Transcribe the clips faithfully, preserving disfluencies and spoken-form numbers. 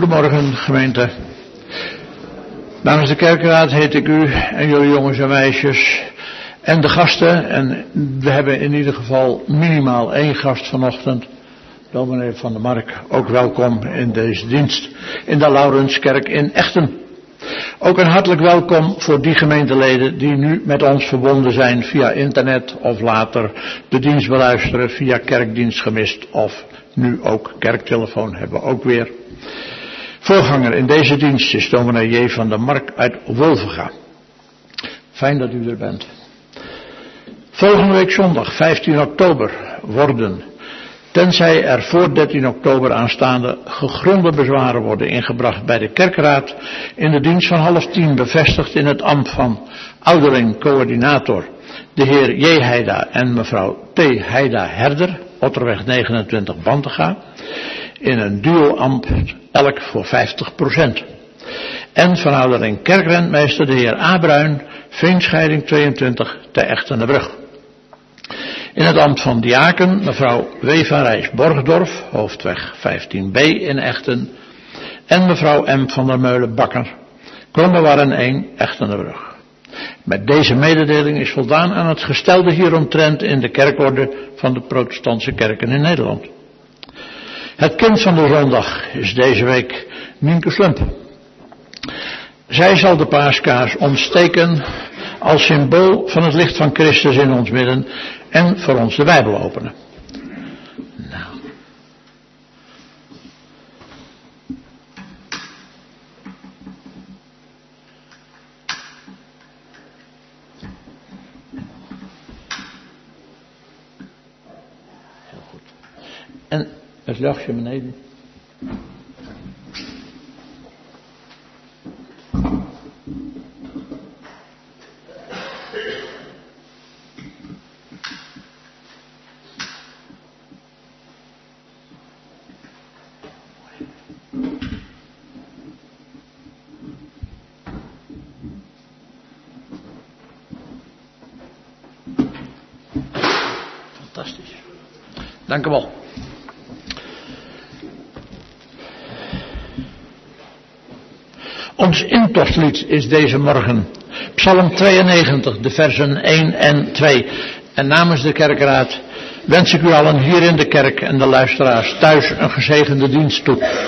Goedemorgen gemeente. Namens de kerkraad heet ik u en jullie jongens en meisjes en de gasten. En we hebben in ieder geval minimaal één gast vanochtend. Dominee van der Mark, ook welkom in deze dienst in de Laurenskerk in Echten. Ook een hartelijk welkom voor die gemeenteleden die nu met ons verbonden zijn via internet of later de dienst beluisteren via kerkdienst gemist of nu ook kerktelefoon hebben we ook weer. Voorganger in deze dienst is dominee J. van der Mark uit Wolvenga. Fijn dat u er bent. Volgende week zondag vijftien oktober worden, tenzij er voor dertien oktober aanstaande gegronde bezwaren worden ingebracht bij de kerkraad, in de dienst van half tien bevestigd in het ambt van ouderling-coördinator de heer J. Heida en mevrouw T. Heida Herder, Otterweg negenentwintig Bantega, in een duo-ambt elk voor vijftig procent. En van ouderling kerkrentmeester de heer A. Bruin, Veenscheiding tweeëntwintig te Echtenenbrug. In het ambt van diaken mevrouw W. van Rijs-Borgdorf, hoofdweg vijftien B in Echten, en mevrouw M. van der Meulen-Bakker, Klommerwarren één, Echtenenbrug. Met deze mededeling is voldaan aan het gestelde hieromtrent in de kerkorde van de protestantse kerken in Nederland. Het kind van de zondag is deze week Nienke Slump. Zij zal de paaskaars ontsteken als symbool van het licht van Christus in ons midden en voor ons de Bijbel openen. Nou. Heel goed. En het luchtje beneden. Fantastisch. Dank u wel. Ons intochtlied is deze morgen Psalm tweeënnegentig, de versen één en twee. En namens de kerkraad wens ik u allen hier in de kerk en de luisteraars thuis een gezegende dienst toe.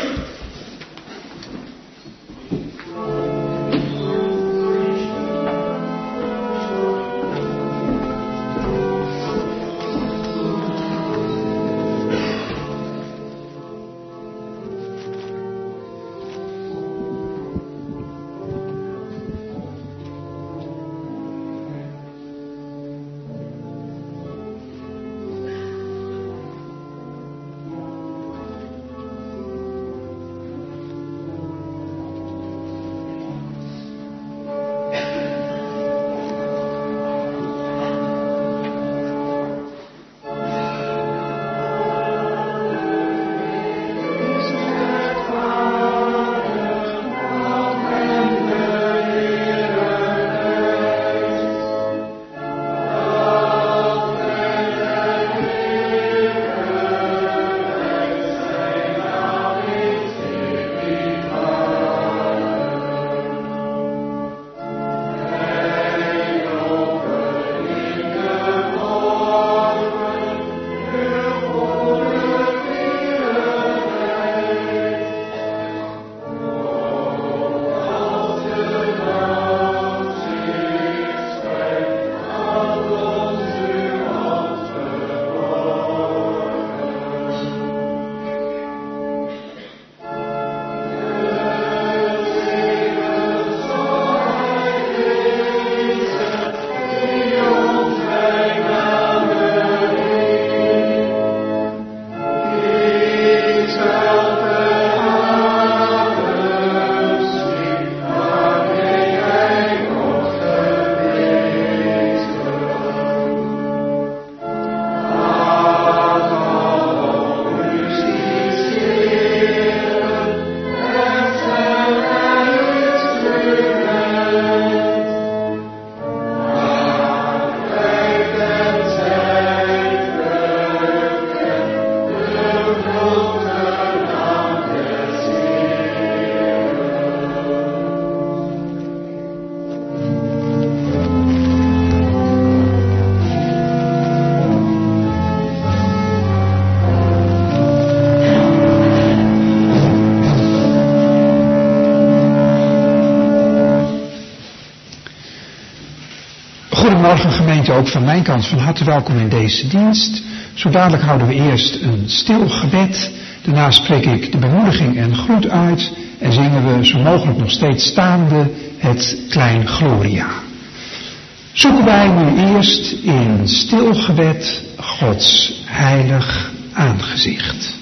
Goedemorgen gemeente, ook van mijn kant van harte welkom in deze dienst. Zo dadelijk houden we eerst een stil gebed. Daarna spreek ik de bemoediging en groet uit. En zingen we zo mogelijk nog steeds staande het Klein Gloria. Zoeken wij nu eerst in stil gebed Gods heilig aangezicht.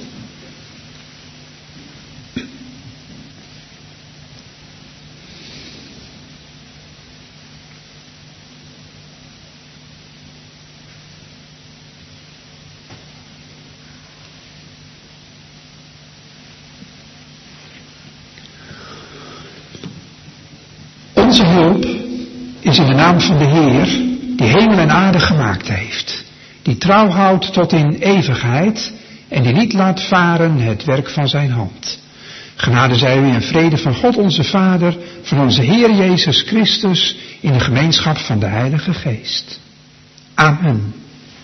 Onze hulp is in de naam van de Heer, die hemel en aarde gemaakt heeft, die trouw houdt tot in eeuwigheid en die niet laat varen het werk van zijn hand. Genade zij u en vrede van God onze Vader, van onze Heer Jezus Christus, in de gemeenschap van de Heilige Geest. Amen.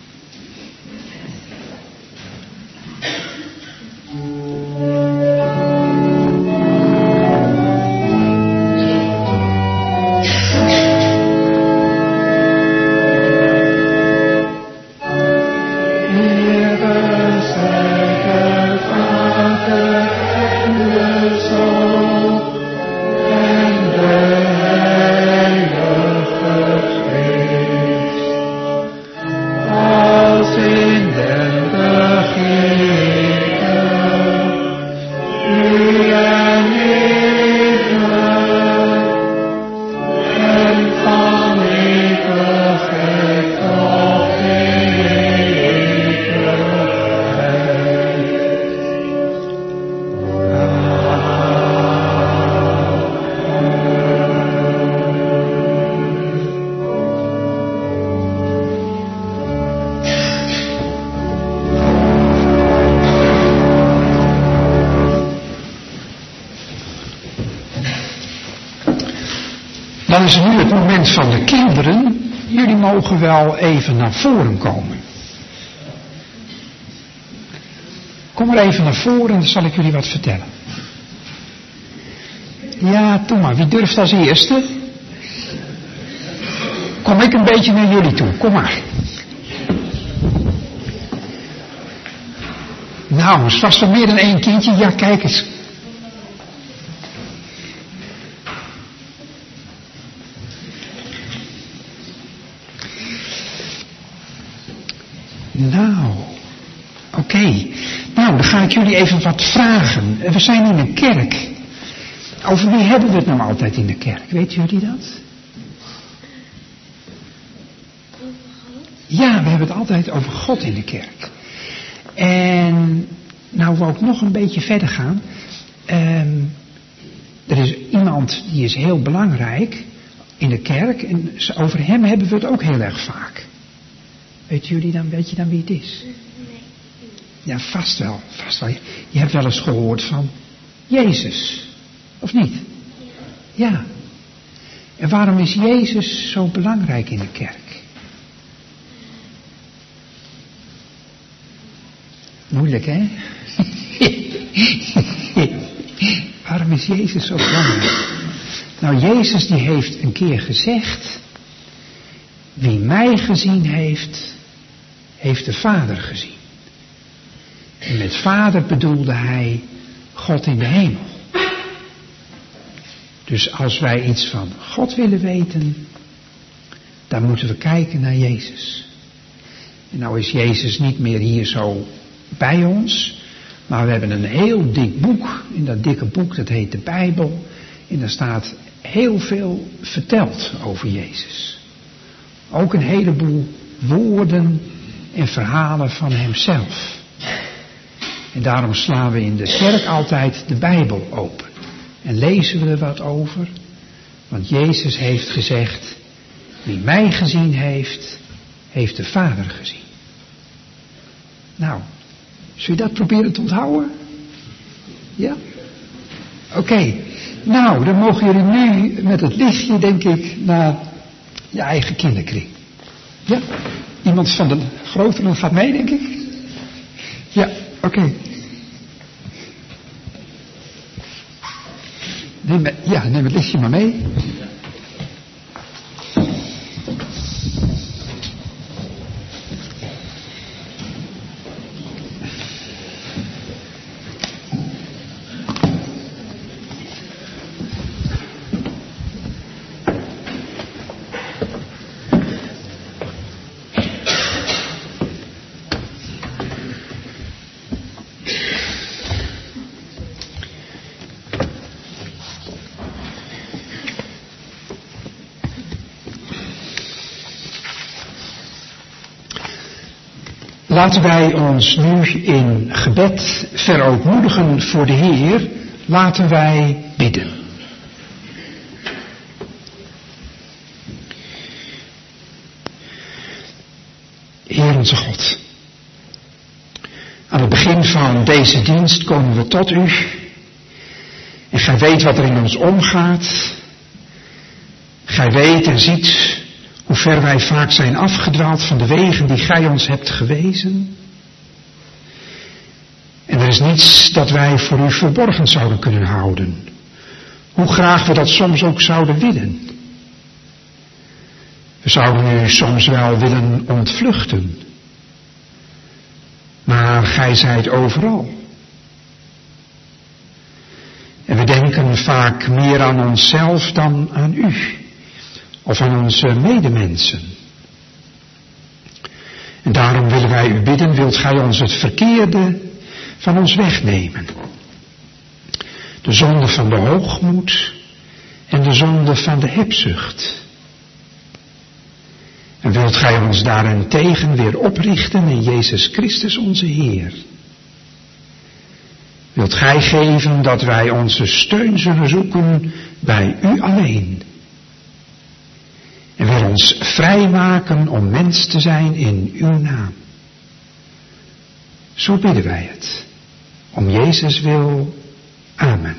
Dan is het nu het moment van de kinderen. Jullie mogen wel even naar voren komen. Kom maar even naar voren en dan zal ik jullie wat vertellen. Ja, doe maar. Wie durft als eerste? Kom ik een beetje naar jullie toe. Kom maar. Nou, is vast wel meer dan één kindje. Ja, kijk eens. Nou, oké. Okay. Nou, dan ga ik jullie even wat vragen. We zijn in een kerk. Over wie hebben we het nou altijd in de kerk? Weten jullie dat? Ja, we hebben het altijd over God in de kerk. En nou wil ik nog een beetje verder gaan. Um, er is iemand die is heel belangrijk in de kerk. En over hem hebben we het ook heel erg vaak. Weet jullie dan, weet je dan wie het is? Nee. Ja, vast wel, vast wel. Je hebt wel eens gehoord van Jezus, of niet? Ja. Ja. En waarom is Jezus zo belangrijk in de kerk? Moeilijk, hè? Waarom is Jezus zo belangrijk? Nou, Jezus die heeft een keer gezegd: wie mij gezien heeft, heeft de Vader gezien. En met Vader bedoelde hij God in de hemel. Dus als wij iets van God willen weten, dan moeten we kijken naar Jezus. En nou is Jezus niet meer hier zo bij ons, maar we hebben een heel dik boek. In dat dikke boek, dat heet de Bijbel. En daar staat heel veel verteld over Jezus. Ook een heleboel woorden en verhalen van hemzelf. En daarom slaan we in de kerk altijd de Bijbel open. En lezen we er wat over. Want Jezus heeft gezegd: wie mij gezien heeft, heeft de Vader gezien. Nou, zul je dat proberen te onthouden? Ja? Oké. Okay. Nou, dan mogen jullie nu met het lichtje, denk ik, naar je eigen kinderkring. Ja? Iemand van de grotere gaat mee, denk ik? Ja, oké. Okay. Neem, ja, neem het lichtje maar mee. Laten wij ons nu in gebed verootmoedigen voor de Heer. Laten wij bidden. Heer onze God, aan het begin van deze dienst komen we tot u. En gij weet wat er in ons omgaat. Gij weet en ziet hoe ver wij vaak zijn afgedwaald van de wegen die gij ons hebt gewezen. En er is niets dat wij voor u verborgen zouden kunnen houden. Hoe graag we dat soms ook zouden willen. We zouden u soms wel willen ontvluchten. Maar gij zijt overal. En we denken vaak meer aan onszelf dan aan u. Of aan onze medemensen. En daarom willen wij u bidden, wilt gij ons het verkeerde van ons wegnemen. De zonde van de hoogmoed en de zonde van de hebzucht. En wilt gij ons daarentegen weer oprichten in Jezus Christus onze Heer. Wilt gij geven dat wij onze steun zullen zoeken bij u alleen. En wil ons vrijmaken om mens te zijn in uw naam. Zo bidden wij het. Om Jezus wil. Amen.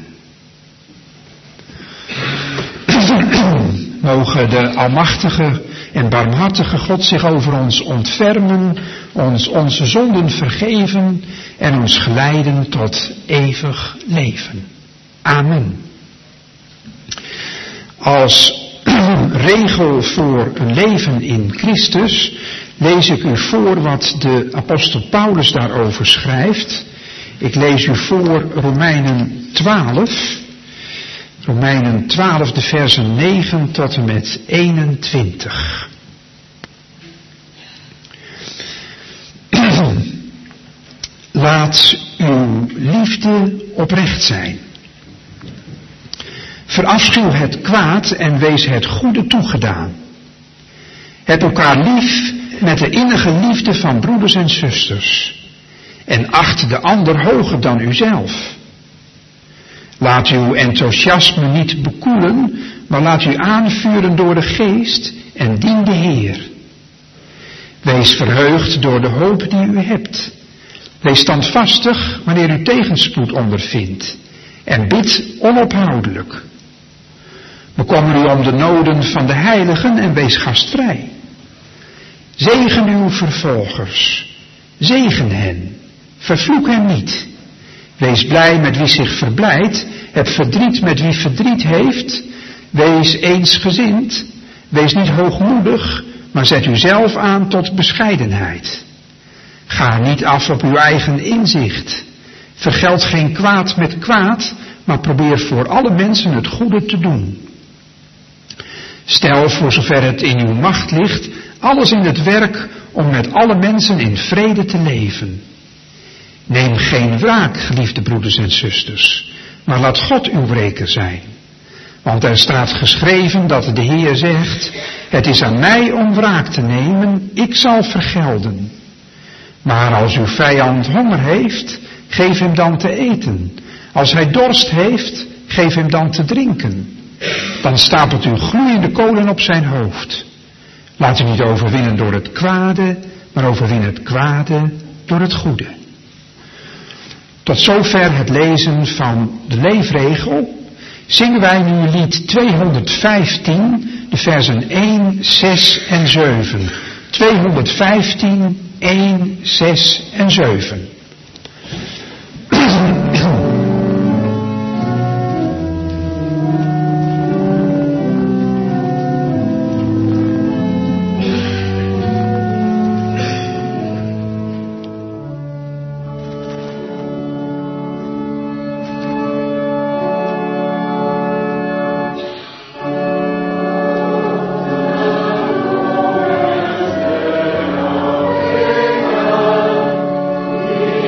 Mogen de almachtige en barmhartige God zich over ons ontfermen, ons onze zonden vergeven en ons geleiden tot eeuwig leven. Amen. Als regel voor een leven in Christus lees ik u voor wat de apostel Paulus daarover schrijft. Ik lees u voor Romeinen twaalf. Romeinen twaalf, de versen negen tot en met eenentwintig. Laat uw liefde oprecht zijn. Verafschuw het kwaad en wees het goede toegedaan. Heb elkaar lief met de innige liefde van broeders en zusters. En acht de ander hoger dan uzelf. Laat uw enthousiasme niet bekoelen, maar laat u aanvuren door de geest en dien de Heer. Wees verheugd door de hoop die u hebt. Wees standvastig wanneer u tegenspoed ondervindt. En bid onophoudelijk. Bekommer u om de noden van de heiligen en wees gastvrij. Zegen uw vervolgers. Zegen hen. Vervloek hen niet. Wees blij met wie zich verblijdt. Heb verdriet met wie verdriet heeft. Wees eensgezind. Wees niet hoogmoedig, maar zet u zelf aan tot bescheidenheid. Ga niet af op uw eigen inzicht. Vergeld geen kwaad met kwaad, maar probeer voor alle mensen het goede te doen. Stel, voor zover het in uw macht ligt, alles in het werk om met alle mensen in vrede te leven. Neem geen wraak, geliefde broeders en zusters, maar laat God uw wreker zijn. Want er staat geschreven dat de Heer zegt, het is aan mij om wraak te nemen, ik zal vergelden. Maar als uw vijand honger heeft, geef hem dan te eten. Als hij dorst heeft, geef hem dan te drinken. Dan stapelt u gloeiende kolen op zijn hoofd. Laat u niet overwinnen door het kwade, maar overwin het kwade door het goede. Tot zover het lezen van de leefregel. Zingen wij nu lied tweehonderdvijftien, de versen één, zes en zeven. tweehonderdvijftien, één, zes en zeven. Yeah.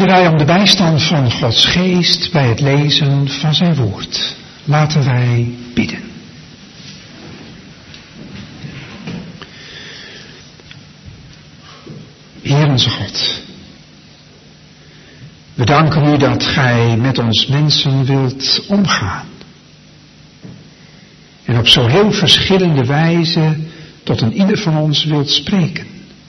wij om de bijstand van Gods geest bij het lezen van zijn woord. Laten wij bidden. Heer onze God, we danken u dat gij met ons mensen wilt omgaan. En op zo heel verschillende wijze tot een ieder van ons wilt spreken.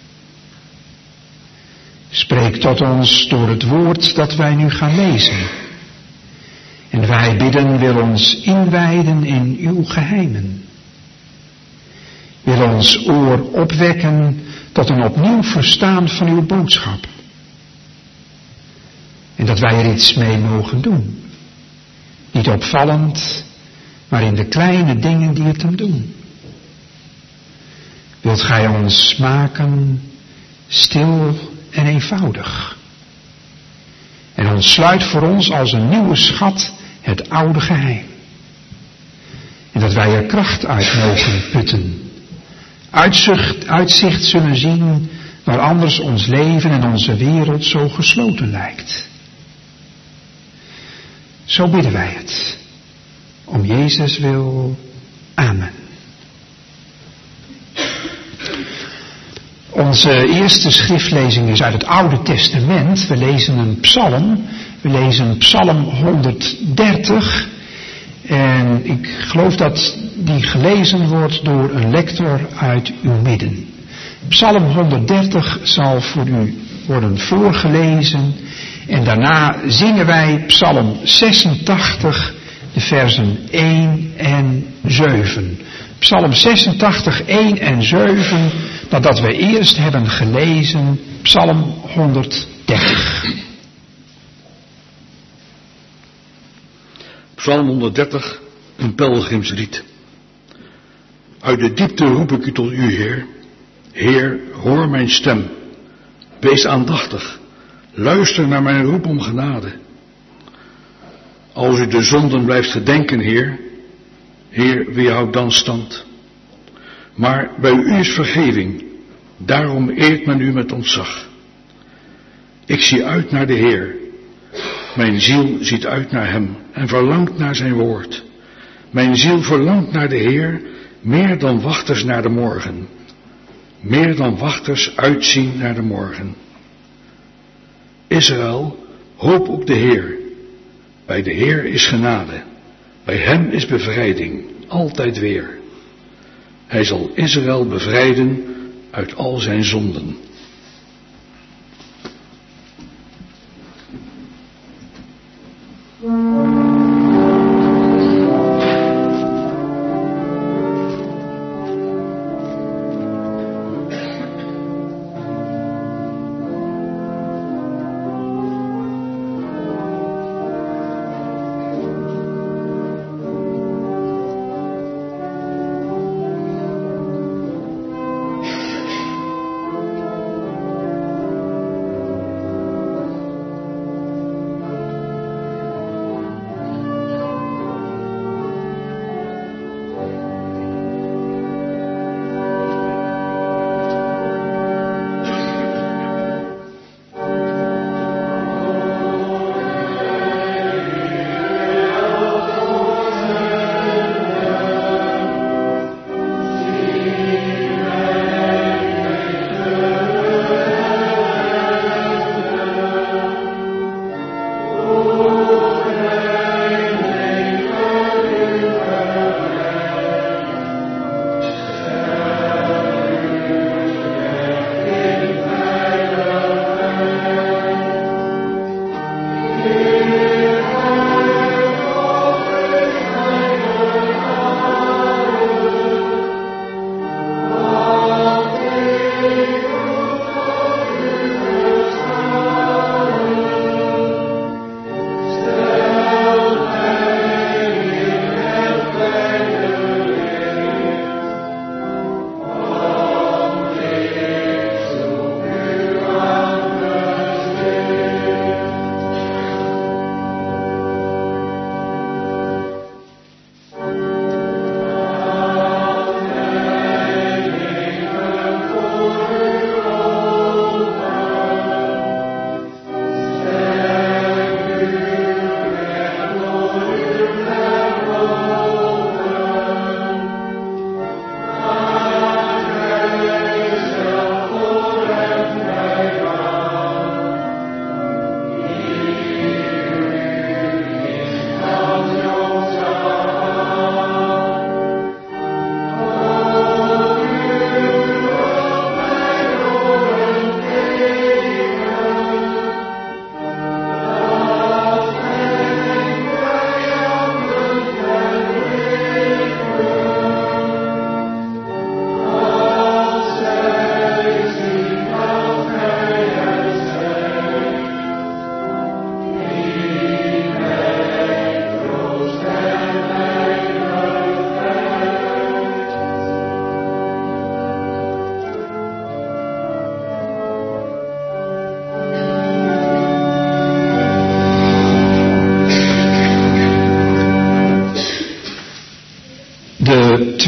Spreek tot ons door het woord dat wij nu gaan lezen. En wij bidden, wil ons inwijden in uw geheimen. Wil ons oor opwekken tot een opnieuw verstaan van uw boodschap. En dat wij er iets mee mogen doen. Niet opvallend, maar in de kleine dingen die het hem doen. Wilt gij ons maken stil en eenvoudig. En ontsluit voor ons als een nieuwe schat het oude geheim. En dat wij er kracht uit mogen putten. Uitzicht, uitzicht zullen zien waar anders ons leven en onze wereld zo gesloten lijkt. Zo bidden wij het. Om Jezus wil. Amen. Onze eerste schriftlezing is uit het Oude Testament. We lezen een psalm. We lezen psalm honderddertig. En ik geloof dat die gelezen wordt door een lector uit uw midden. Psalm honderddertig zal voor u worden voorgelezen. En daarna zingen wij psalm zesentachtig, de versen één en zeven. Psalm zesentachtig, één en zeven, nadat we eerst hebben gelezen psalm honderddertig. Psalm honderddertig, een pelgrimslied. Uit de diepte roep ik u tot u, Heer. Heer, hoor mijn stem. Wees aandachtig. Luister naar mijn roep om genade. Als u de zonden blijft gedenken, Heer, Heer, wie houdt dan stand? Maar bij u is vergeving, daarom eert men u met ontzag. Ik zie uit naar de Heer. Mijn ziel ziet uit naar hem en verlangt naar zijn woord. Mijn ziel verlangt naar de Heer, meer dan wachters naar de morgen. Meer dan wachters uitzien naar de morgen. Israël, hoop op de Heer. Bij de Heer is genade. Bij hem is bevrijding, altijd weer. Hij zal Israël bevrijden uit al zijn zonden.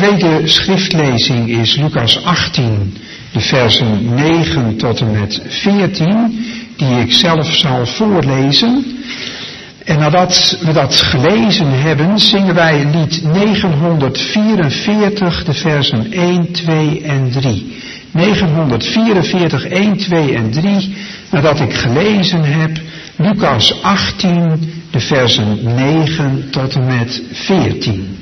tweede schriftlezing is Lucas achttien, de versen negen tot en met veertien, die ik zelf zal voorlezen. En nadat we dat gelezen hebben, zingen wij lied negenhonderdvierenveertig, de versen één, twee en drie. negenhonderdvierenveertig, één, twee en drie, nadat ik gelezen heb, Lucas achttien, de versen negen tot en met veertien.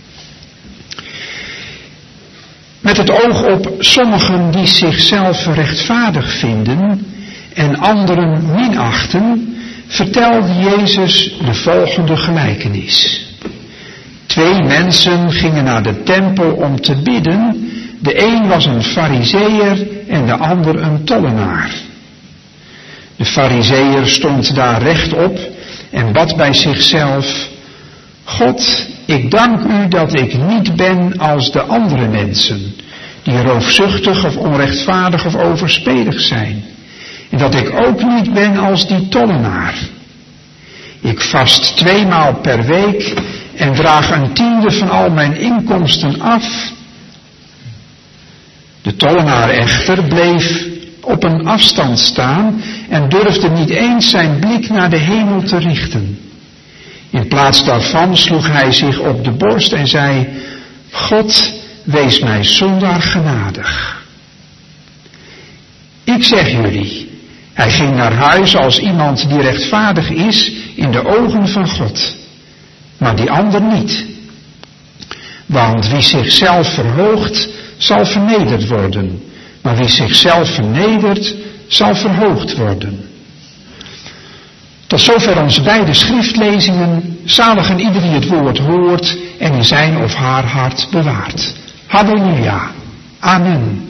Met het oog op sommigen die zichzelf rechtvaardig vinden en anderen minachten, vertelde Jezus de volgende gelijkenis. Twee mensen gingen naar de tempel om te bidden. De een was een farizeeër en de ander een tollenaar. De farizeeër stond daar rechtop en bad bij zichzelf: God, ik dank u dat ik niet ben als de andere mensen, die roofzuchtig of onrechtvaardig of overspelig zijn. En dat ik ook niet ben als die tollenaar. Ik vast tweemaal per week en draag een tiende van al mijn inkomsten af. De tollenaar echter bleef op een afstand staan en durfde niet eens zijn blik naar de hemel te richten. In plaats daarvan sloeg hij zich op de borst en zei: God, wees mij zondaar genadig. Ik zeg jullie, hij ging naar huis als iemand die rechtvaardig is in de ogen van God, maar die ander niet. Want wie zichzelf verhoogt, zal vernederd worden, maar wie zichzelf vernedert, zal verhoogd worden. Tot zover onze beide schriftlezingen. Zalig en ieder die het woord hoort en in zijn of haar hart bewaart. Halleluja. Amen.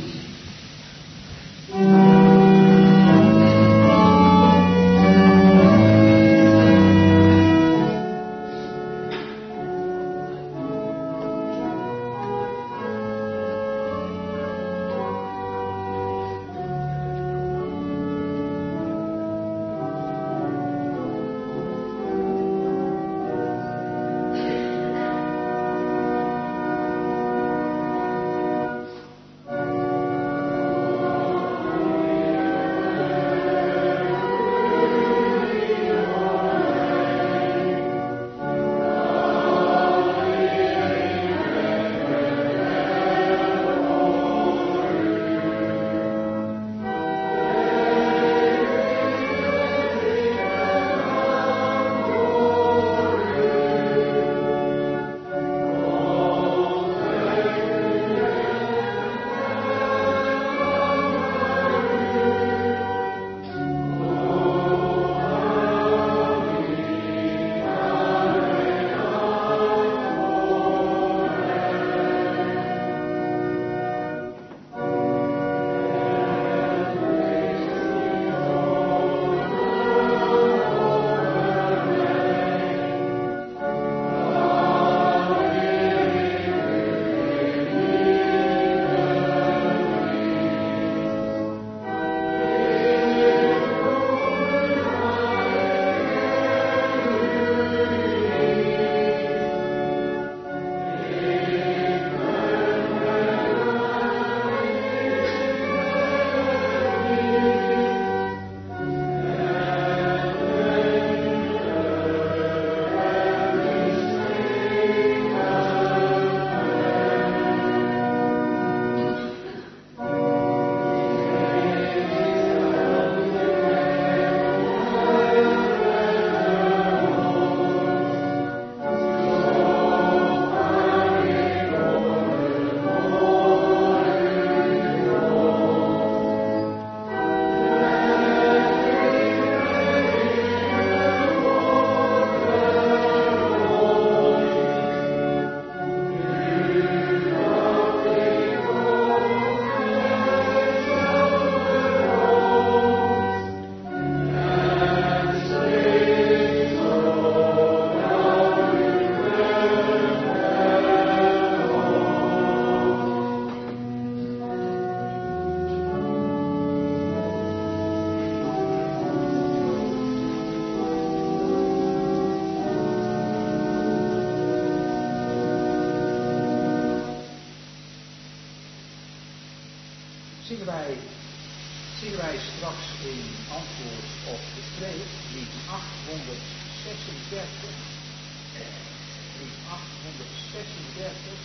zingen wij, zingen wij straks in antwoord op de preek, lied achthonderdzesendertig. Lied achthonderdzesendertig.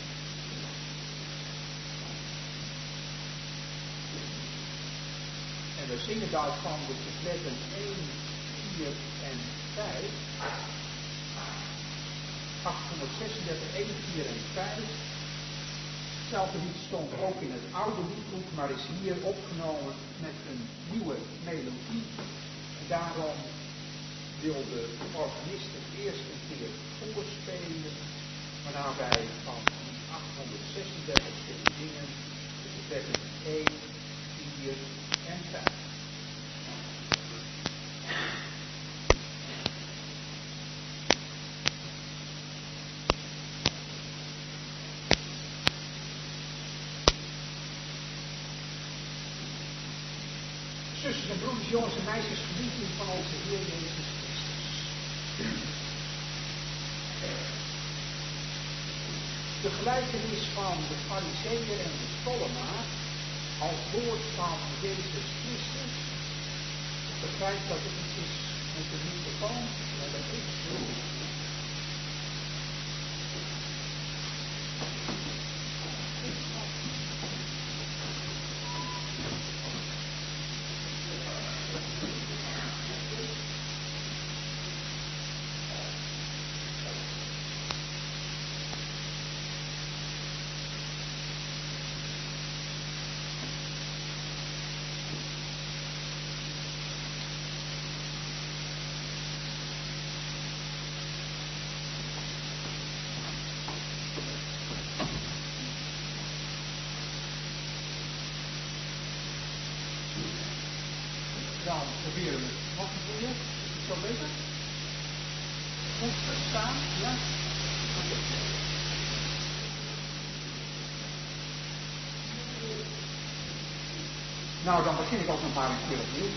En we zingen daarvan de coupletten één, vier en vijf. achthonderdzesendertig, één, vier en vijf. Hetzelfde lied stond ook in het oude liedboek, maar is hier opgenomen met een nieuwe melodie. En daarom wil de organist het eerst een keer voorspelen, waarna wij van lied achthonderdzesendertig kunnen zingen de coupletten één, vier en vijf. Zusters en broeders, jongens en meisjes, geliefden van onze Heer Jezus Christus. De gelijkenis van de Farizeeër en de tollenaar als woord van Jezus Christus. Ik begrijp dat het iets is met de microfoon, maar dat is zo. Dan proberen we het nog een keer. Is het zo beter? Goed verstaan, ja? Nou, dan begin ik ook nog maar een keer opnieuw.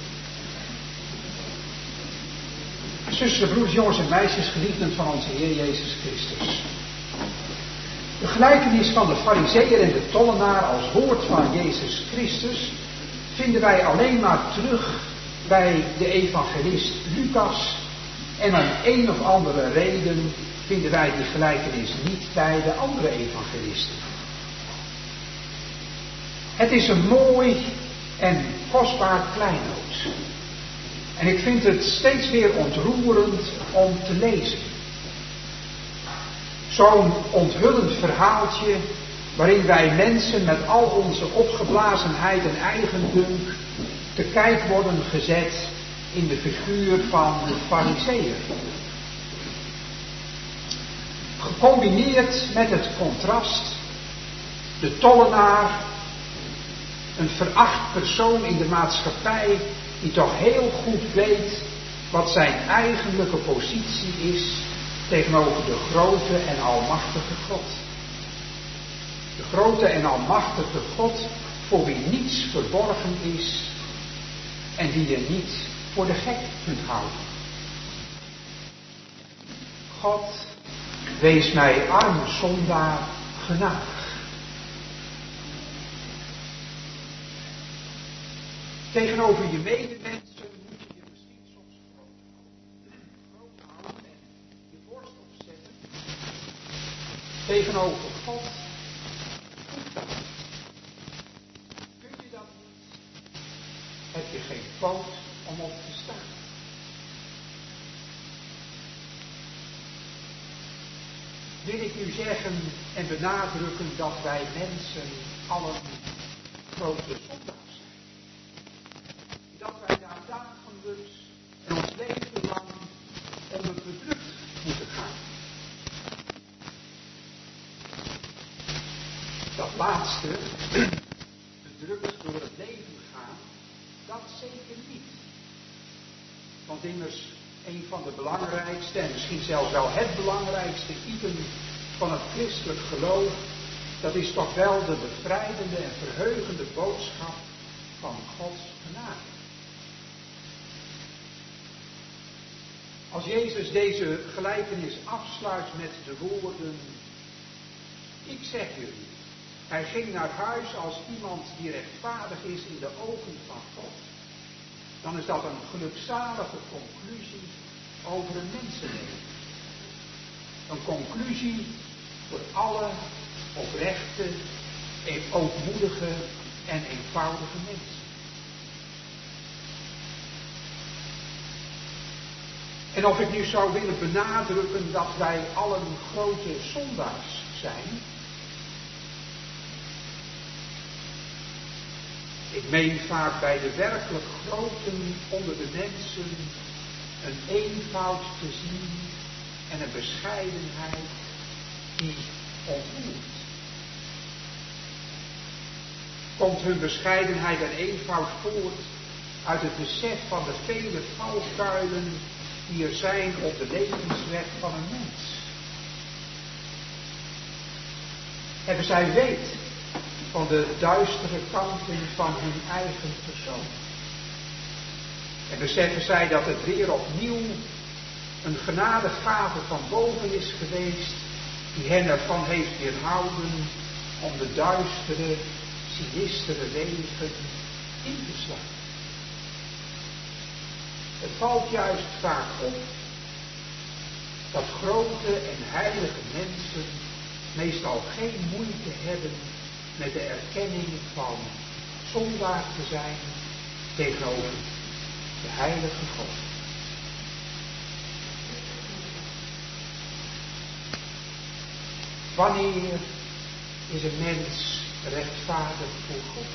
Zusters, broers, jongens en meisjes, geliefden van onze Heer Jezus Christus. De gelijkenis van de Farizeeër en de tollenaar als woord van Jezus Christus vinden wij alleen maar terug bij de evangelist Lucas. En om een of andere reden vinden wij die gelijkenis niet bij de andere evangelisten. Het is een mooi en kostbaar kleinood. En ik vind het steeds weer ontroerend om te lezen. Zo'n onthullend verhaaltje waarin wij mensen met al onze opgeblazenheid en eigendunk te kijk worden gezet in de figuur van de Farizeeër. Gecombineerd met het contrast, de tollenaar, een veracht persoon in de maatschappij die toch heel goed weet wat zijn eigenlijke positie is tegenover de grote en almachtige God. De grote en almachtige God voor wie niets verborgen is en die je niet voor de gek kunt houden. God, wees mij arme zondaar genadig. Tegenover je medemensen moet je je misschien soms groot houden en je borst opzetten. Tegenover God kun je dat niet, heb je geen poot om op te staan. Wil ik u zeggen en benadrukken dat wij mensen allen grote zondaars zijn. Dat wij daar dagelijks en ons leven lang onder bedrukt moeten gaan. Dat laatste, bedrukt door het leven gaan, dat zeker niet. Want immers een van de belangrijkste en misschien zelfs wel het belangrijkste item van het christelijk geloof, dat is toch wel de bevrijdende en verheugende boodschap van Gods genade. Als Jezus deze gelijkenis afsluit met de woorden: ik zeg jullie, Hij ging naar huis als iemand die rechtvaardig is in de ogen van God. Dan is dat een gelukzalige conclusie over een mensenleven. Een conclusie voor alle oprechte, ootmoedige en eenvoudige mensen. En of ik nu zou willen benadrukken dat wij allen grote zondaars zijn. Ik meen vaak bij de werkelijk groten onder de mensen een eenvoud te zien en een bescheidenheid die ontroert. Komt hun bescheidenheid en eenvoud voort uit het besef van de vele valkuilen die er zijn op de levensweg van een mens? Hebben zij weet van de duistere kanten van hun eigen persoon? En beseffen zij dat het weer opnieuw een genadegave van boven is geweest die hen ervan heeft weerhouden om de duistere, sinistere wegen in te slaan? Het valt juist vaak op dat grote en heilige mensen meestal geen moeite hebben met de erkenning van zondaar te zijn tegenover de heilige God. Wanneer is een mens rechtvaardig voor God?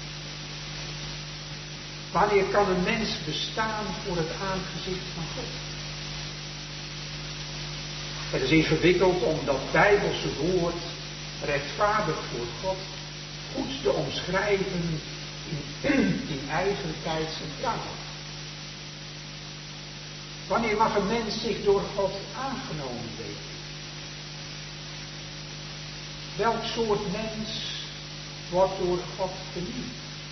Wanneer kan een mens bestaan voor het aangezicht van God? Het is ingewikkeld om dat Bijbelse woord rechtvaardig voor God goed te omschrijven in, in eigen tijds en trouw. Wanneer mag een mens zich door God aangenomen weten? Welk soort mens wordt door God geliefd?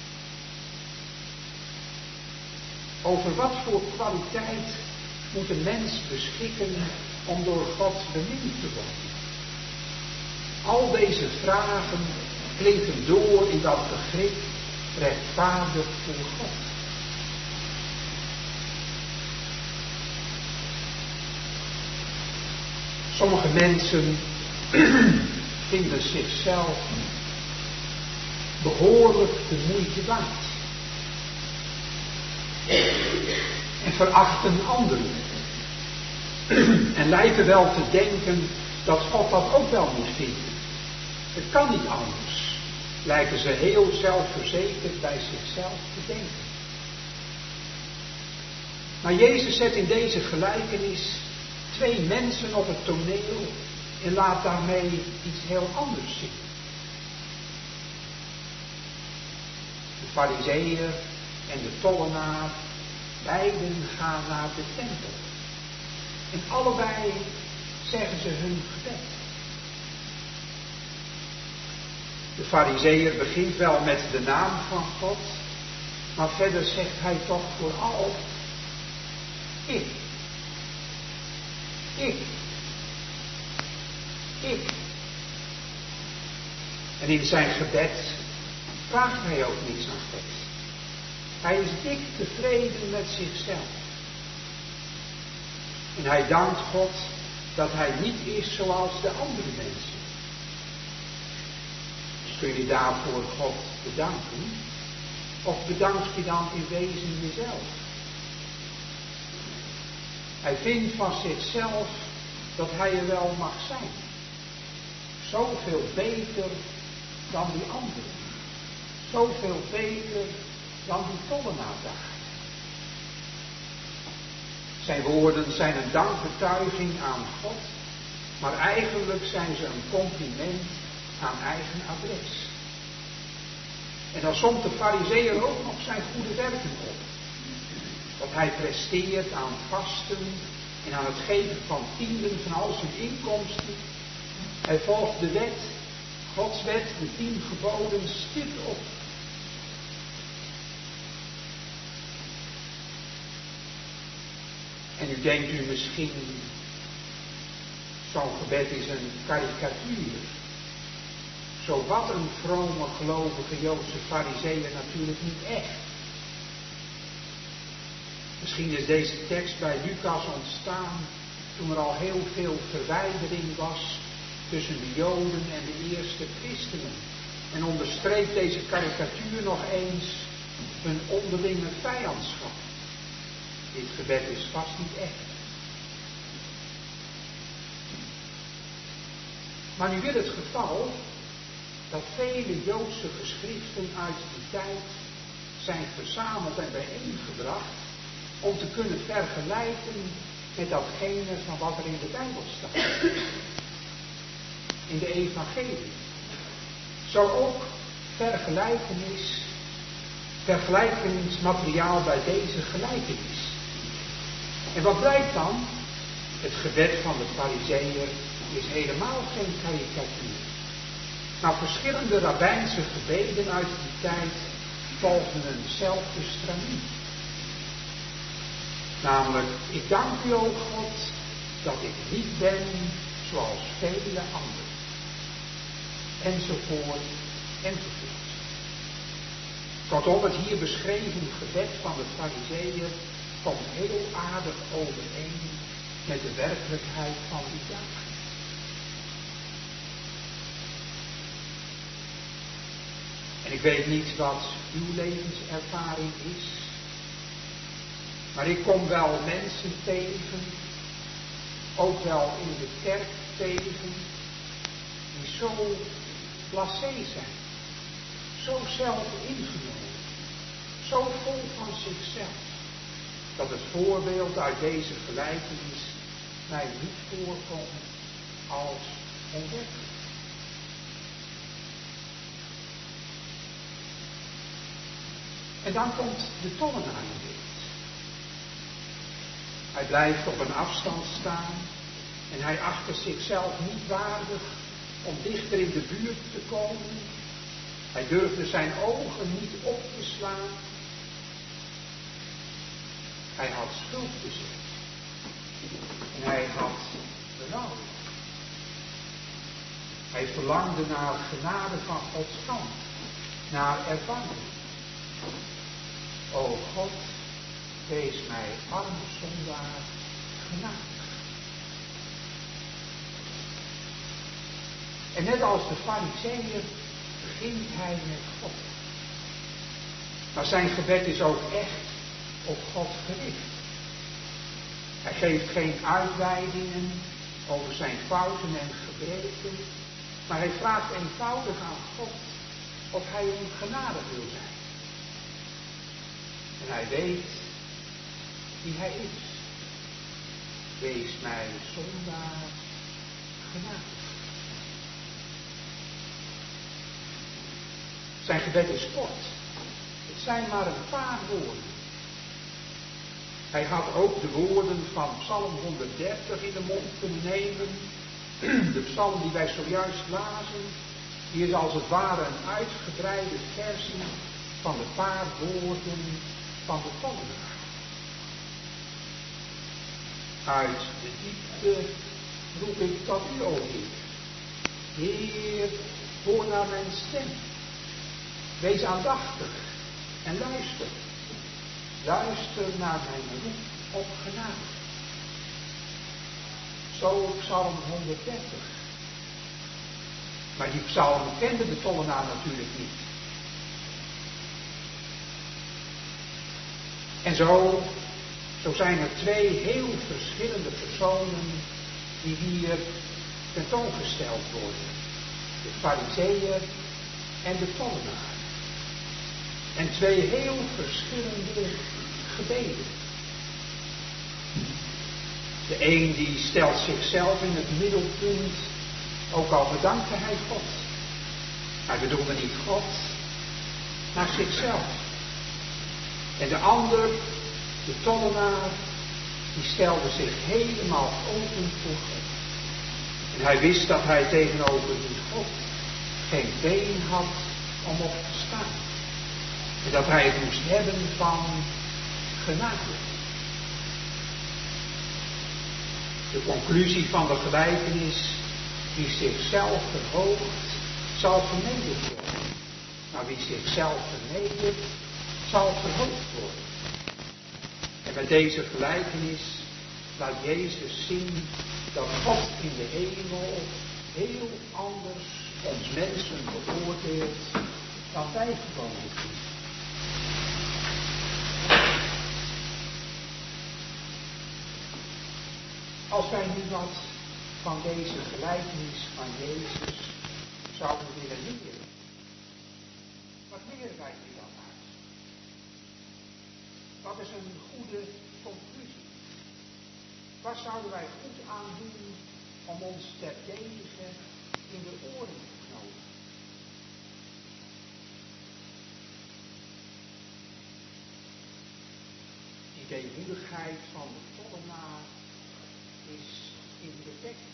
Over wat voor kwaliteit moet een mens beschikken om door God bemind te worden? Al deze vragen klinken door in dat begrip rechtvaardig voor God. Sommige mensen vinden zichzelf behoorlijk de moeite waard. En verachten anderen. En lijken wel te denken dat God dat ook wel moet vinden. Het kan niet anders, lijken ze heel zelfverzekerd bij zichzelf te denken. Maar Jezus zet in deze gelijkenis twee mensen op het toneel en laat daarmee iets heel anders zien. De Farizeeër en de tollenaar, beiden gaan naar de tempel. En allebei zeggen ze hun gebed. De Farizeeër begint wel met de naam van God, maar verder zegt hij toch vooral, ik, ik, ik. En in zijn gebed vraagt hij ook niets aan God. Hij is dik tevreden met zichzelf. En hij dankt God dat hij niet is zoals de andere mensen. Kun je daarvoor God bedanken? Of bedank je dan in wezen jezelf? Hij vindt van zichzelf dat hij er wel mag zijn. Zoveel beter dan die anderen. Zoveel beter dan die tollenaar daar. Zijn woorden zijn een dankbetuiging aan God, maar eigenlijk zijn ze een compliment aan eigen adres. En dan somt de Farizeeër ook nog zijn goede werken op. Dat hij presteert aan vasten en aan het geven van tienden van al zijn inkomsten. Hij volgt de wet, Gods wet, de tien geboden, stipt op. En nu denkt u misschien, zo'n gebed is een karikatuur. zo wat een vrome, gelovige Joodse farizeeër natuurlijk niet echt. Misschien is deze tekst bij Lucas ontstaan toen er al heel veel verwijdering was tussen de Joden en de eerste christenen. En onderstreept deze karikatuur nog eens hun onderlinge vijandschap. Dit gebed is vast niet echt. Maar nu wil het geval dat vele Joodse geschriften uit die tijd zijn verzameld en bijeengebracht om te kunnen vergelijken met datgene van wat er in de Bijbel staat. In de evangelie. Zo ook vergelijkenis, vergelijkingsmateriaal bij deze gelijkenis. En wat blijkt dan? Het gebed van de farizeeër is helemaal geen karikatuur. Nou, verschillende rabbijnse gebeden uit die tijd volgen eenzelfde stramien. Namelijk, ik dank u, o God, dat ik niet ben zoals vele anderen. Enzovoort, enzovoort. Kortom, het hier beschreven gebed van de farizeeër komt heel aardig overeen met de werkelijkheid van die dag. En ik weet niet wat uw levenservaring is, maar ik kom wel mensen tegen, ook wel in de kerk tegen, die zo blasé zijn, zo zelfingenomen, zo vol van zichzelf, dat het voorbeeld uit deze gelijkenis mij niet voorkomt als onwerkelijk. En dan komt de tollenaar in beeld. Hij blijft op een afstand staan en hij achtte zichzelf niet waardig om dichter in de buurt te komen. Hij durfde zijn ogen niet op te slaan. Hij had schuldbezit. En hij had berouw. Hij verlangde naar genade van Gods kant, naar erbarming. O God, wees mij arme zondaar genadig. En net als de farizeeër begint hij met God. Maar zijn gebed is ook echt op God gericht. Hij geeft geen uitweidingen over zijn fouten en gebreken, maar hij vraagt eenvoudig aan God of hij hem genadig wil zijn. En hij weet wie hij is. Wees mij zondaar genadig. Zijn gebed is kort. Het zijn maar een paar woorden. Hij had ook de woorden van Psalm honderddertig in de mond kunnen nemen. De psalm die wij zojuist lazen, die is als het ware een uitgebreide versie van de paar woorden van de tollenaar. Uit de diepte roep ik tot u, o Heer. Heer, hoor naar mijn stem. Wees aandachtig en luister. Luister naar mijn roep op genade. Zo Psalm honderddertig. Maar die psalm kende de tollenaar natuurlijk niet. En zo, zo zijn er twee heel verschillende personen die hier tentoongesteld worden. De farizeeër en de tollenaar. En twee heel verschillende gebeden. De een die stelt zichzelf in het middelpunt, ook al bedankte hij God. Hij bedoelde niet God, maar zichzelf. En de ander, de tollenaar, die stelde zich helemaal open voor God. En hij wist dat hij tegenover die God geen been had om op te staan. En dat hij het moest hebben van genade. De conclusie van de gelijkenis die zichzelf verhoogt zal vernederd worden. Maar wie zichzelf vernedert, zal verhoogd worden. En met deze gelijkenis laat Jezus zien dat God in de hemel heel anders ons mensen beoordeelt dan wij gewoonlijk doen. Als wij nu wat van deze gelijkenis van Jezus zouden willen leren, wat leren wij hier dan uit? Wat is een goede conclusie? Wat zouden wij goed aan doen om ons terdege in de oren te knopen? Die deemoedigheid van de tollenaar is indrukwekkend.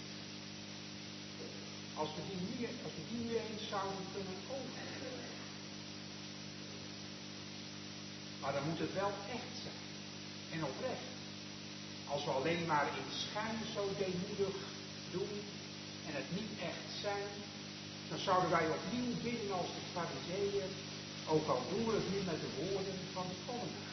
Als we die nu, als we die nu eens zouden kunnen overnemen. Maar dan moet het wel echt zijn. En oprecht. Als we alleen maar in schijn zo deemoedig doen en het niet echt zijn, dan zouden wij opnieuw bidden als de Farizeeën, ook al doen we het nu met de woorden van de tollenaar.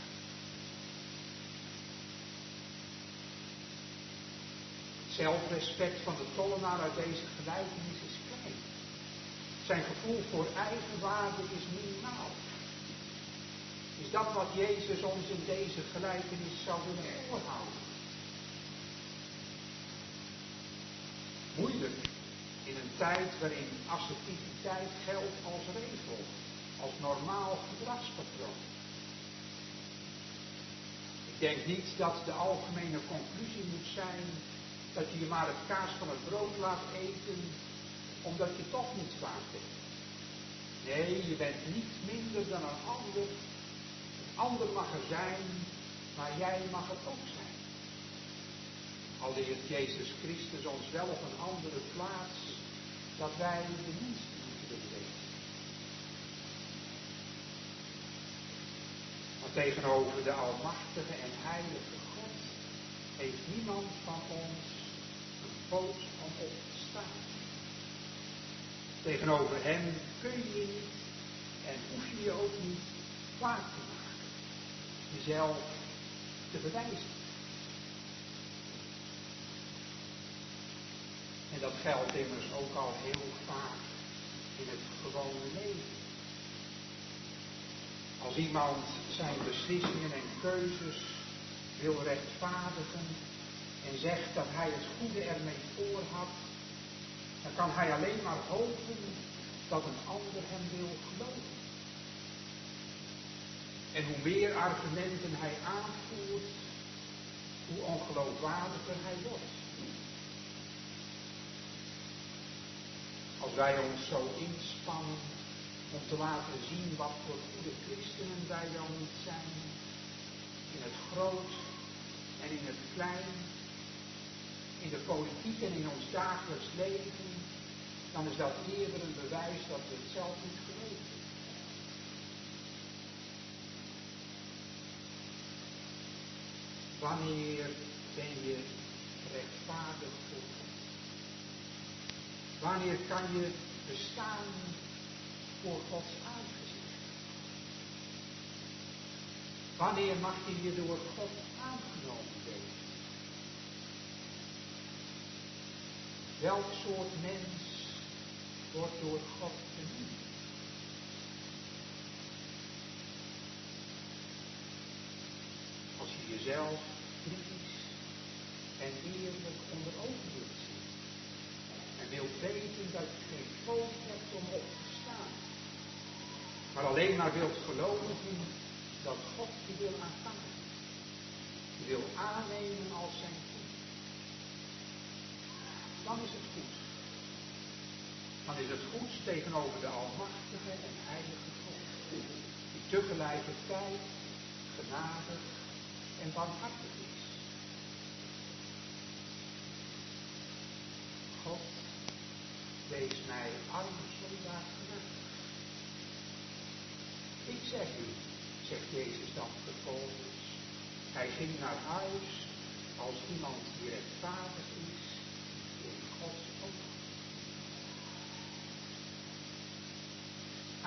Het zelfrespect van de tollenaar uit deze gelijkenis is klein. Zijn gevoel voor eigenwaarde is minimaal. Is dat wat Jezus ons in deze gelijkenis zou willen voorhouden? Moeilijk in een tijd waarin assertiviteit geldt als regel, als normaal gedragspatroon. Ik denk niet dat de algemene conclusie moet zijn dat je je maar het kaas van het brood laat eten, omdat je toch niets waard bent. Nee, je bent niet minder dan een ander. Een ander mag er zijn, maar jij mag er ook zijn. Al leert Jezus Christus ons wel op een andere plaats dat wij de minste moeten wezen. Maar tegenover de almachtige en heilige God heeft niemand van ons een poot om op te staan. Tegenover hem kun je niet en hoef je je ook niet kwaad te maken. Jezelf te bewijzen. En dat geldt immers ook al heel vaak in het gewone leven. Als iemand zijn beslissingen en keuzes wil rechtvaardigen en zegt dat hij het goede ermee voor had, dan kan hij alleen maar hopen dat een ander hem wil geloven. En hoe meer argumenten hij aanvoert, hoe ongeloofwaardiger hij wordt. Als wij ons zo inspannen om te laten zien wat voor goede christenen wij wel niet zijn, in het groot en in het klein, in de politiek en in ons dagelijks leven, dan is dat eerder een bewijs dat we het zelf niet geloven. Wanneer ben je rechtvaardig voor God? Wanneer kan je bestaan voor Gods aangezicht? Wanneer mag je je door God aangenomen weten? Welk soort mens wordt door God benieuwd? Als je jezelf kritisch en eerlijk onder ogen wilt zien en wilt weten dat je geen poot hebt om op te staan, maar alleen maar wilt geloven dat God je wil aanvaarden, je wil aannemen als zijn kind, dan is het goed. Dan is het goed tegenover de almachtige en heilige God, die tegelijkertijd genadig en barmhartig is. God, wees mij arme zondaar genadig. Ik zeg u, zegt Jezus dan vervolgens, hij ging naar huis als iemand die rechtvaardig is in Gods ogen.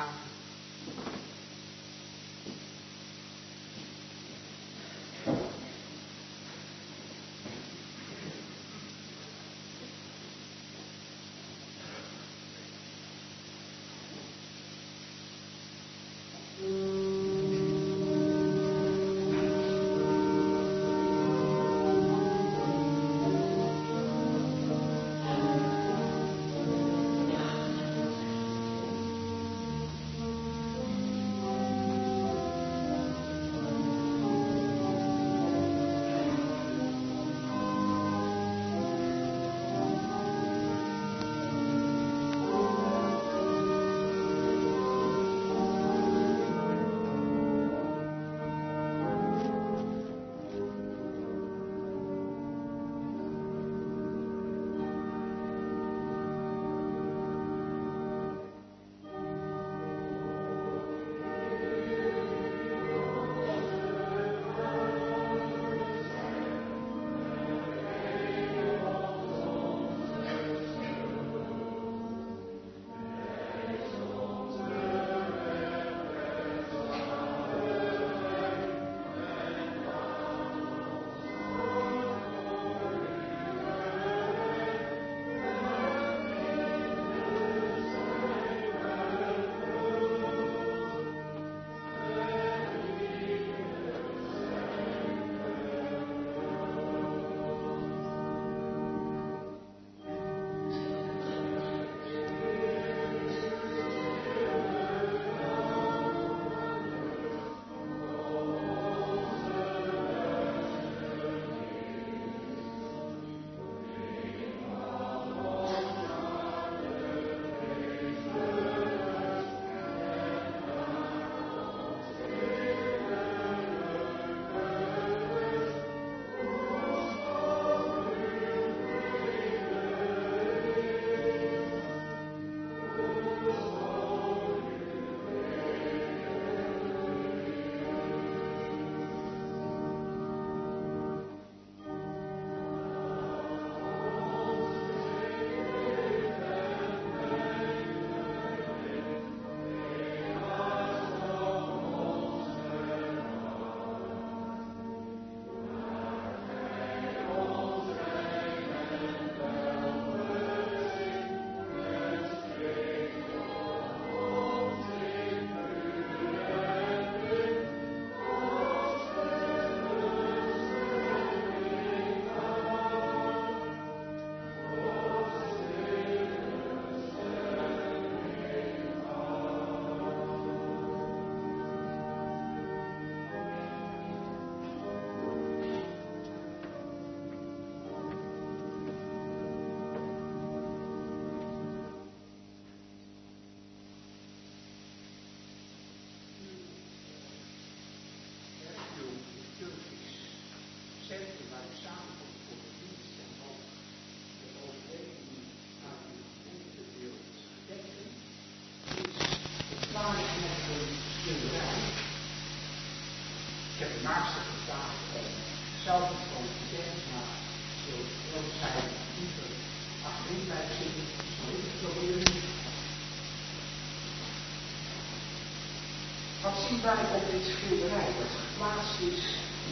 Wat zien wij op dit schilderij dat geplaatst is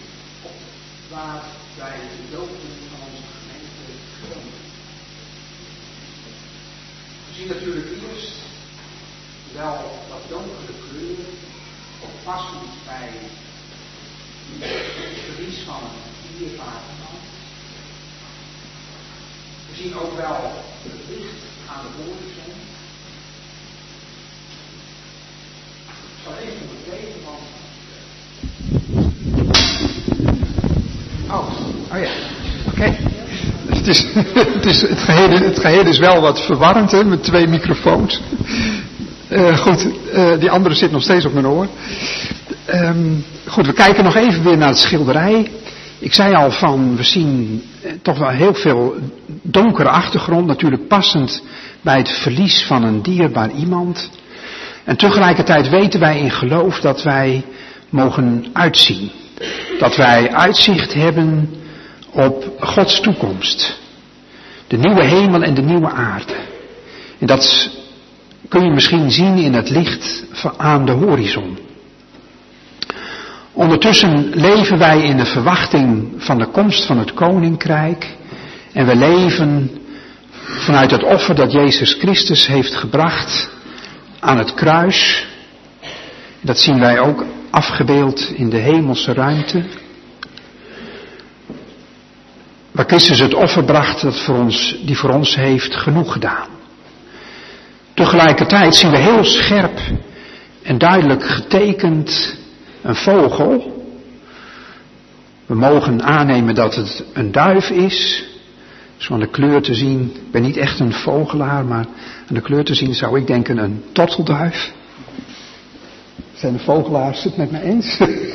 op waar wij de doopdoen van onze gemeente geloven? We zien natuurlijk eerst wel wat donkere kleuren, oppassend bij het verlies van een dierbaar iemand. We zien ook wel het licht aan de horizon. Ik zal even bekijken, want... Oh, oh ja, oké. Okay. Het, is, het, is, het, geheel, het geheel is wel wat verwarrend, hè, met twee microfoons. Uh, goed, uh, die andere zit nog steeds op mijn oor. Um, goed, we kijken nog even weer naar het schilderij. Ik zei al van, we zien eh, toch wel heel veel donkere achtergrond, natuurlijk passend bij het verlies van een dierbaar iemand. En tegelijkertijd weten wij in geloof dat wij mogen uitzien. Dat wij uitzicht hebben op Gods toekomst. De nieuwe hemel en de nieuwe aarde. En dat kun je misschien zien in het licht van aan de horizon. Ondertussen leven wij in de verwachting van de komst van het koninkrijk. En we leven vanuit het offer dat Jezus Christus heeft gebracht aan het kruis. Dat zien wij ook afgebeeld in de hemelse ruimte. Waar Christus het offer bracht dat voor ons, die voor ons heeft genoeg gedaan. Tegelijkertijd zien we heel scherp en duidelijk getekend een vogel. We mogen aannemen dat het een duif is. Zo aan de kleur te zien, ik ben niet echt een vogelaar, maar aan de kleur te zien zou ik denken een tortelduif. Zijn de vogelaars het met me eens?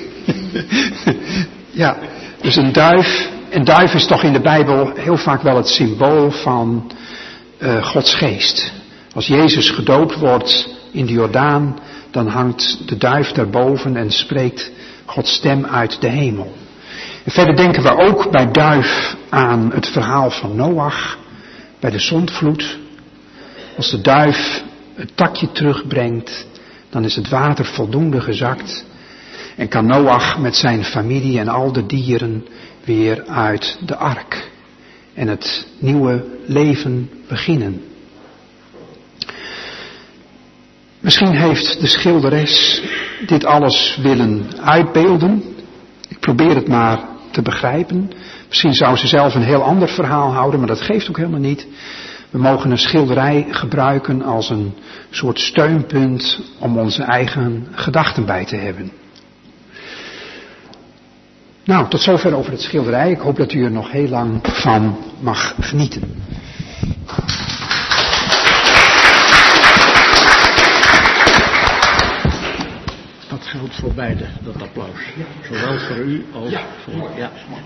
Ja, dus een duif. Een duif is toch in de Bijbel heel vaak wel het symbool van uh, Gods geest. Als Jezus gedoopt wordt in de Jordaan, dan hangt de duif daarboven en spreekt Gods stem uit de hemel. En verder denken we ook bij duif aan het verhaal van Noach, bij de zondvloed. Als de duif het takje terugbrengt, dan is het water voldoende gezakt. En kan Noach met zijn familie en al de dieren weer uit de ark. En het nieuwe leven beginnen. Misschien heeft de schilderes dit alles willen uitbeelden. Ik probeer het maar te begrijpen. Misschien zou ze zelf een heel ander verhaal houden, maar dat geeft ook helemaal niet. We mogen een schilderij gebruiken als een soort steunpunt om onze eigen gedachten bij te hebben. Nou, tot zover over het schilderij. Ik hoop dat u er nog heel lang van mag genieten. Dat geldt voor beide, dat applaus. Zowel voor u als ja, voor... mooi, Ja, mooi.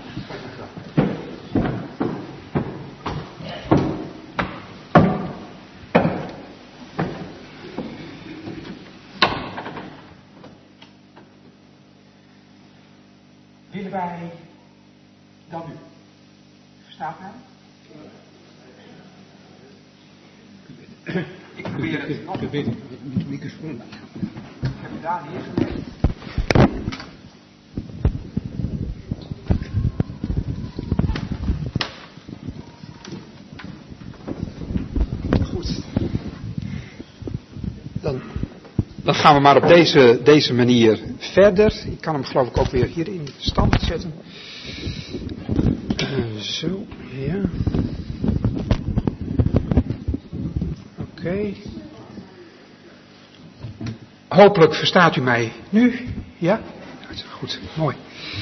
Willen wij dan nu? Verstaat mij? Ik probeer het nog. Ik weet het microfoon. Ik heb het daar neergelegd. Goed. Dan, dan gaan we maar op deze, deze manier verder. Ik kan hem geloof ik ook weer hier in stand zetten. Uh, zo, ja. Oké. Okay. Hopelijk verstaat u mij nu. Ja? Goed, mooi.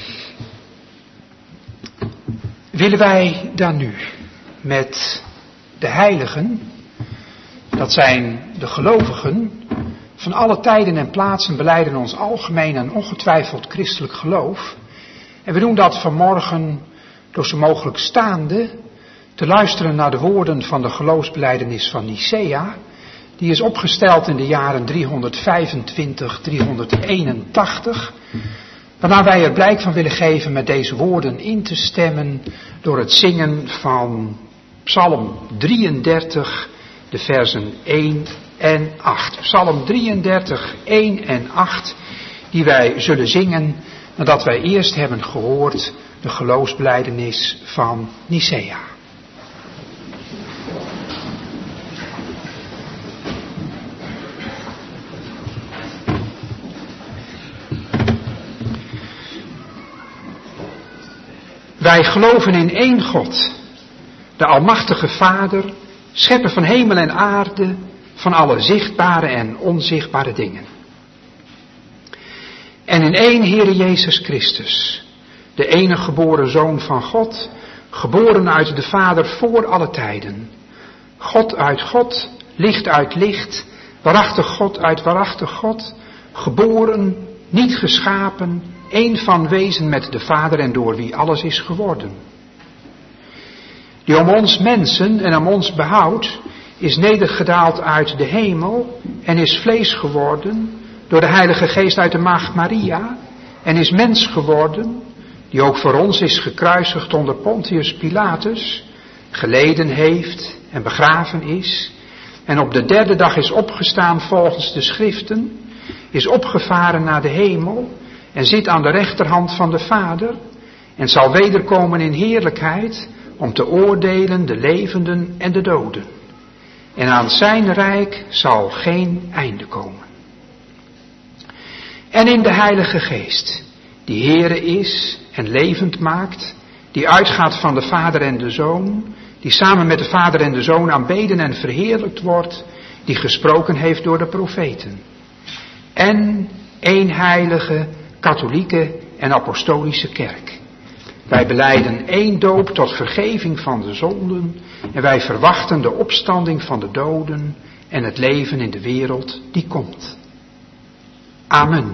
Willen wij dan nu met de heiligen, dat zijn de gelovigen, van alle tijden en plaatsen belijden ons algemeen en ongetwijfeld christelijk geloof. En we doen dat vanmorgen door zo mogelijk staande te luisteren naar de woorden van de geloofsbelijdenis van Nicea. Die is opgesteld in de jaren driehonderdvijfentwintig, driehonderdeenentachtig. Waarna wij er blijk van willen geven met deze woorden in te stemmen door het zingen van Psalm drieëndertig, de versen één en acht. Psalm drieëndertig, één en acht, die wij zullen zingen nadat wij eerst hebben gehoord de geloofsbelijdenis van Nicea. Wij geloven in één God, de almachtige Vader, schepper van hemel en aarde, van alle zichtbare en onzichtbare dingen. En in één Heere Jezus Christus, de enige geboren Zoon van God, geboren uit de Vader voor alle tijden. God uit God, licht uit licht, waarachtig God uit waarachtig God, geboren, niet geschapen, één van wezen met de Vader en door wie alles is geworden. Die om ons mensen en om ons behoud is nedergedaald uit de hemel en is vlees geworden door de Heilige Geest uit de Maagd Maria en is mens geworden, die ook voor ons is gekruisigd onder Pontius Pilatus, geleden heeft en begraven is en op de derde dag is opgestaan volgens de schriften, is opgevaren naar de hemel en zit aan de rechterhand van de Vader en zal wederkomen in heerlijkheid om te oordelen de levenden en de doden. En aan zijn rijk zal geen einde komen. En in de Heilige Geest, die Heere is en levend maakt, die uitgaat van de Vader en de Zoon, die samen met de Vader en de Zoon aanbeden en verheerlijkt wordt, die gesproken heeft door de profeten. En één heilige, katholieke en apostolische kerk. Wij belijden één doop tot vergeving van de zonden en wij verwachten de opstanding van de doden en het leven in de wereld die komt. Amen.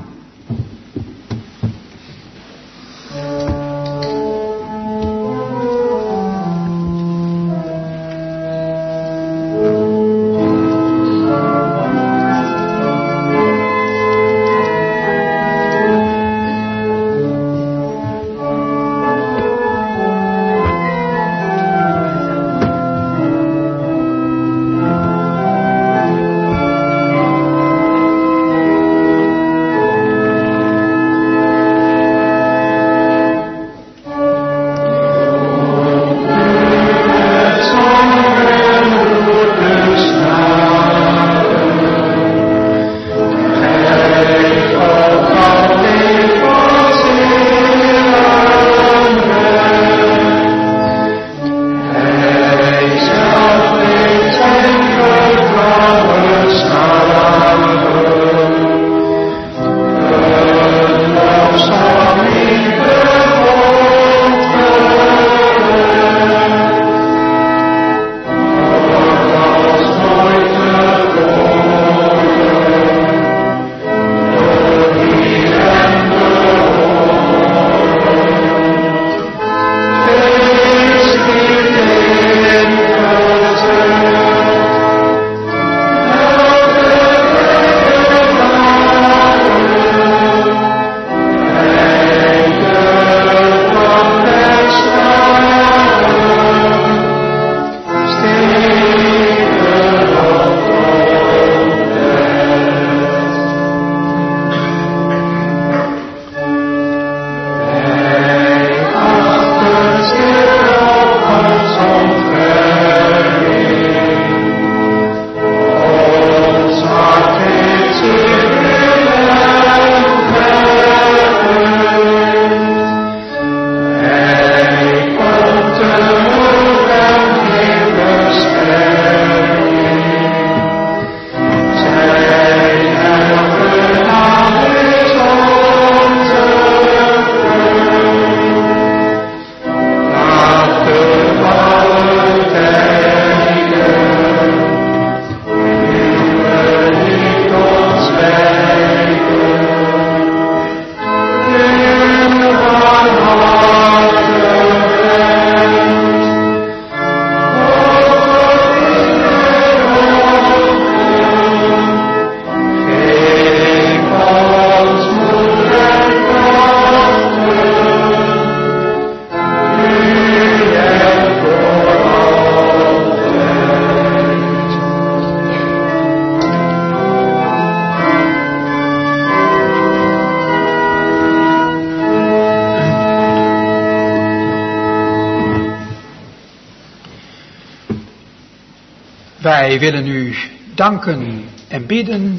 Wij willen u danken en bidden.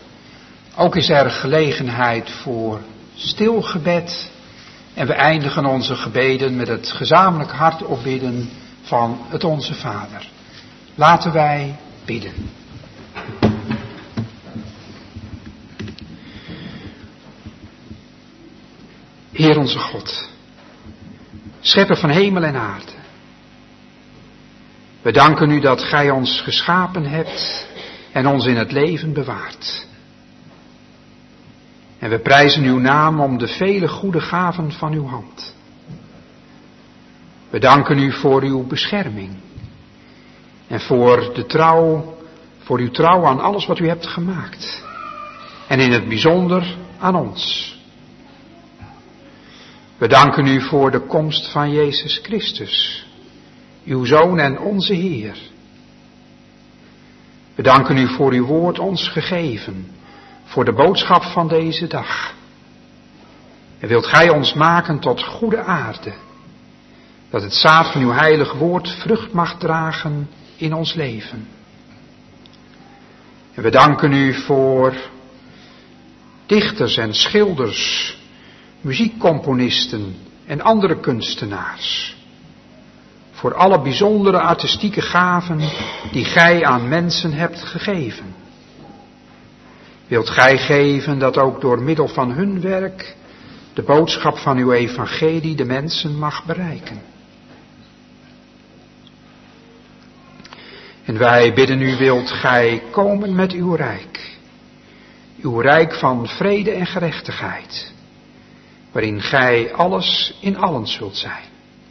Ook is er gelegenheid voor stilgebed. En we eindigen onze gebeden met het gezamenlijk hardopbidden van het Onze Vader. Laten wij bidden. Heer onze God, schepper van hemel en aarde. We danken u dat gij ons geschapen hebt en ons in het leven bewaart. En we prijzen uw naam om de vele goede gaven van uw hand. We danken u voor uw bescherming en voor de trouw, voor uw trouw aan alles wat u hebt gemaakt. En in het bijzonder aan ons. We danken u voor de komst van Jezus Christus, uw Zoon en onze Heer. We danken u voor uw woord ons gegeven, voor de boodschap van deze dag. En wilt gij ons maken tot goede aarde, dat het zaad van uw heilig woord vrucht mag dragen in ons leven. En we danken u voor dichters en schilders, muziekcomponisten en andere kunstenaars. Voor alle bijzondere artistieke gaven die gij aan mensen hebt gegeven. Wilt gij geven dat ook door middel van hun werk de boodschap van uw evangelie de mensen mag bereiken. En wij bidden u, wilt gij komen met uw rijk. Uw rijk van vrede en gerechtigheid, waarin gij alles in allen zult zijn.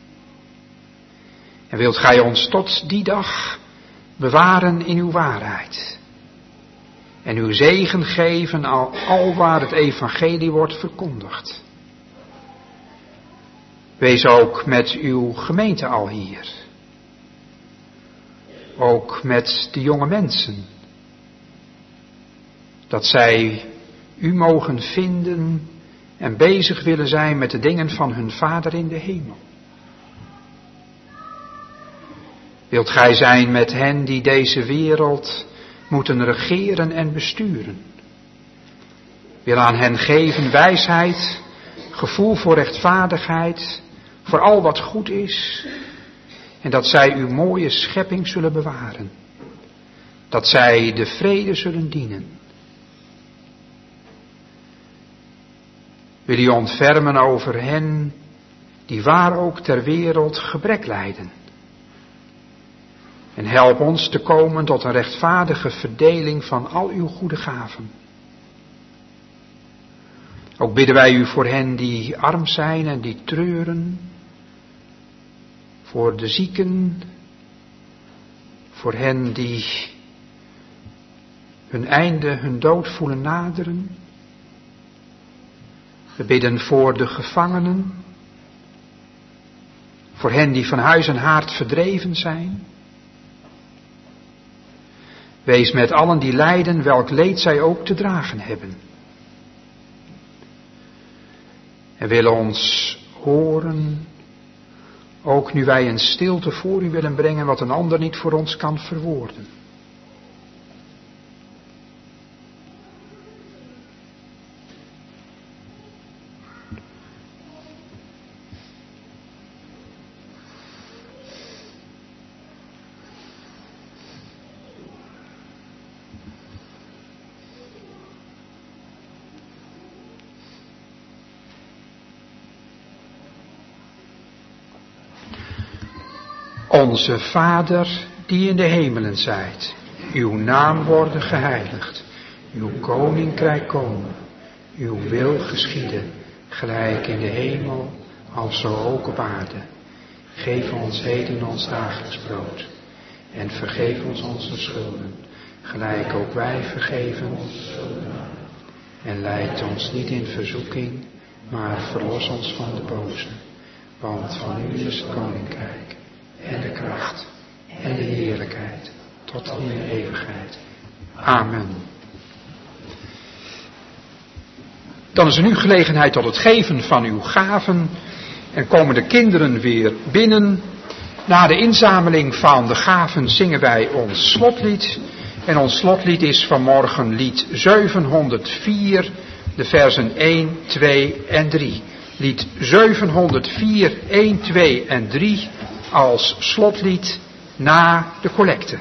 En wilt gij ons tot die dag bewaren in uw waarheid. En uw zegen geven al, al waar het evangelie wordt verkondigd. Wees ook met uw gemeente al hier. Ook met de jonge mensen. Dat zij u mogen vinden en bezig willen zijn met de dingen van hun Vader in de hemel. Wilt gij zijn met hen die deze wereld moeten regeren en besturen. Wil aan hen geven wijsheid, gevoel voor rechtvaardigheid, voor al wat goed is. En dat zij uw mooie schepping zullen bewaren. Dat zij de vrede zullen dienen. Wil u ontfermen over hen die waar ook ter wereld gebrek lijden. En help ons te komen tot een rechtvaardige verdeling van al uw goede gaven. Ook bidden wij u voor hen die arm zijn en die treuren. Voor de zieken. Voor hen die hun einde, hun dood voelen naderen. We bidden voor de gevangenen. Voor hen die van huis en haard verdreven zijn. Wees met allen die lijden, welk leed zij ook te dragen hebben. En willen ons horen, ook nu wij in stilte voor u willen brengen wat een ander niet voor ons kan verwoorden. Onze Vader, die in de hemelen zijt, uw naam worden geheiligd, uw koninkrijk komen, uw wil geschieden, gelijk in de hemel, als zo ook op aarde. Geef ons heden ons dagelijks brood, en vergeef ons onze schulden, gelijk ook wij vergeven onze schulden. En leid ons niet in verzoeking, maar verlos ons van de boze, want van u is het koninkrijk. En de kracht en de heerlijkheid tot in de eeuwigheid. Amen. Dan is er nu gelegenheid tot het geven van uw gaven. En komen de kinderen weer binnen. Na de inzameling van de gaven zingen wij ons slotlied. En ons slotlied is vanmorgen lied zevenhonderdvier, de versen één, twee en drie. Lied zevenhonderdvier, één, twee en drie... als slotlied na de collecte.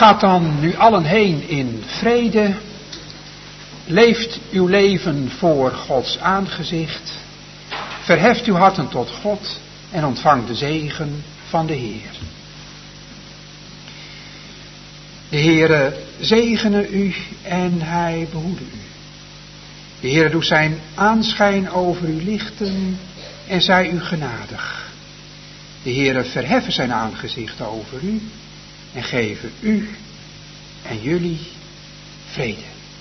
Gaat dan nu allen heen in vrede. Leeft uw leven voor Gods aangezicht. Verheft uw harten tot God en ontvang de zegen van de Heer. De Heere zegene u en hij behoede u. De Heere doet zijn aanschijn over u lichten en zij u genadig. De Heere verheffen zijn aangezicht over u en geven u en jullie vrede.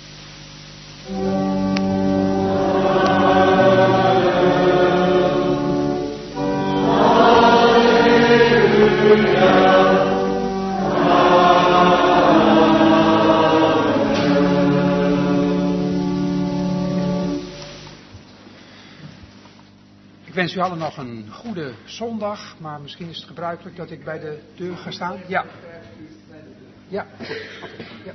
Ik wens u allen nog een goede zondag, maar misschien is het gebruikelijk dat ik bij de deur ga staan. Ja. Ja. Ja.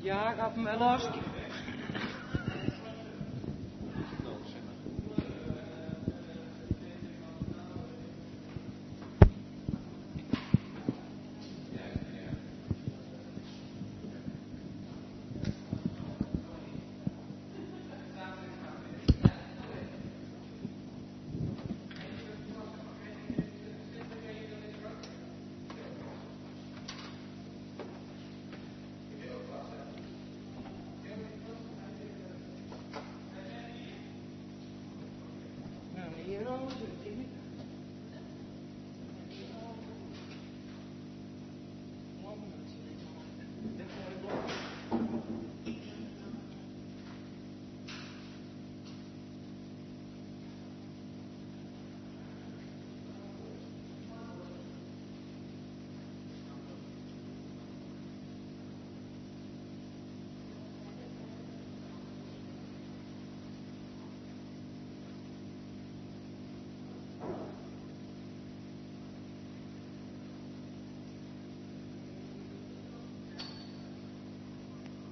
Ja, gaat me last.